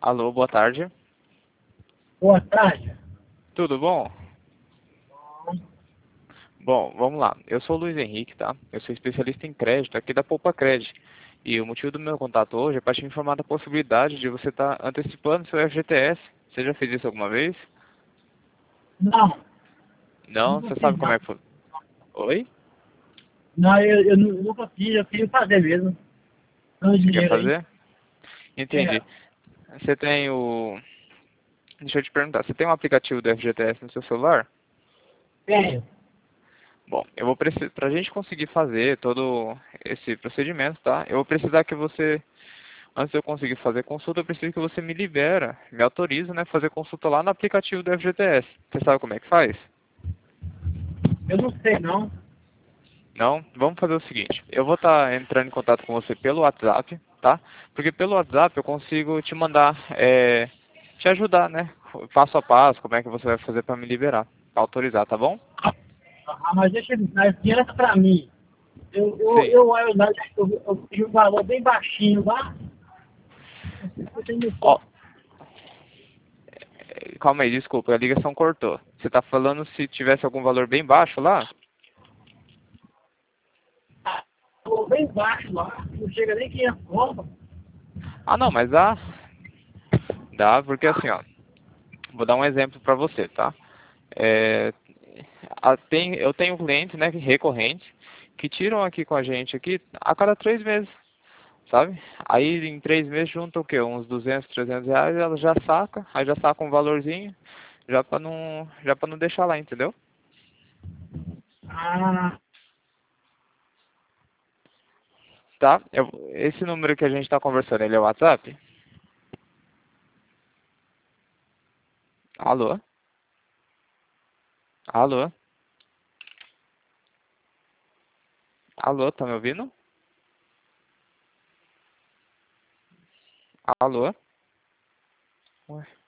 Alô, boa tarde. Boa tarde. Tudo bom? Bom, vamos lá. Eu sou o Luiz Henrique, tá? Eu sou especialista em crédito aqui da Poupa Credit. E o motivo do meu contato hoje é para te informar da possibilidade de você estar antecipando seu FGTS. Você já fez isso alguma vez? Não, Não? nunca Você fiz sabe como não. é que foi? Oi? Não, eu nunca fiz, eu queria fazer mesmo. Dando Você quer dinheiro aí. fazer? É, Entendi. Você tem o... Deixa eu te perguntar, você tem um aplicativo do FGTS no seu celular? tenho. Bom, eu vou precisar, para a gente conseguir fazer todo esse procedimento, tá? Eu vou precisar que você, antes de eu conseguir fazer consulta, eu preciso que você me libera, me autoriza, né, fazer consulta lá no aplicativo do FGTS. Você sabe como é que faz? Eu não sei não. Não? Vamos fazer o seguinte, eu vou estar entrando em contato com você pelo WhatsApp, tá? Porque pelo WhatsApp eu consigo te mandar, te ajudar, né? Passo a passo, como é que você vai fazer para me liberar, pra autorizar, tá bom? Ah, mas deixa ele dar criança pra mim. Sim. Eu pedi um valor bem baixinho lá. Eu tenho Ó, noção. calma aí, desculpa, a ligação cortou. Você está falando se tivesse algum valor bem baixo lá? Valor bem baixo lá. Não chega nem 500 conto. Ah, não, mas dá. Dá, porque assim, ó, vou dar um exemplo para você, tá? É, eu tenho clientes, né, recorrentes, que tiram aqui com a gente aqui a cada 3 meses, sabe? Aí em 3 meses junta o quê? Uns 200, 300 reais, ela já saca, aí já saca um valorzinho, já para não deixar lá, entendeu? Ah, Tá? Esse número que a gente está conversando, ele é o WhatsApp? Alô? Alô? Alô, tá me ouvindo? Alô? Ué.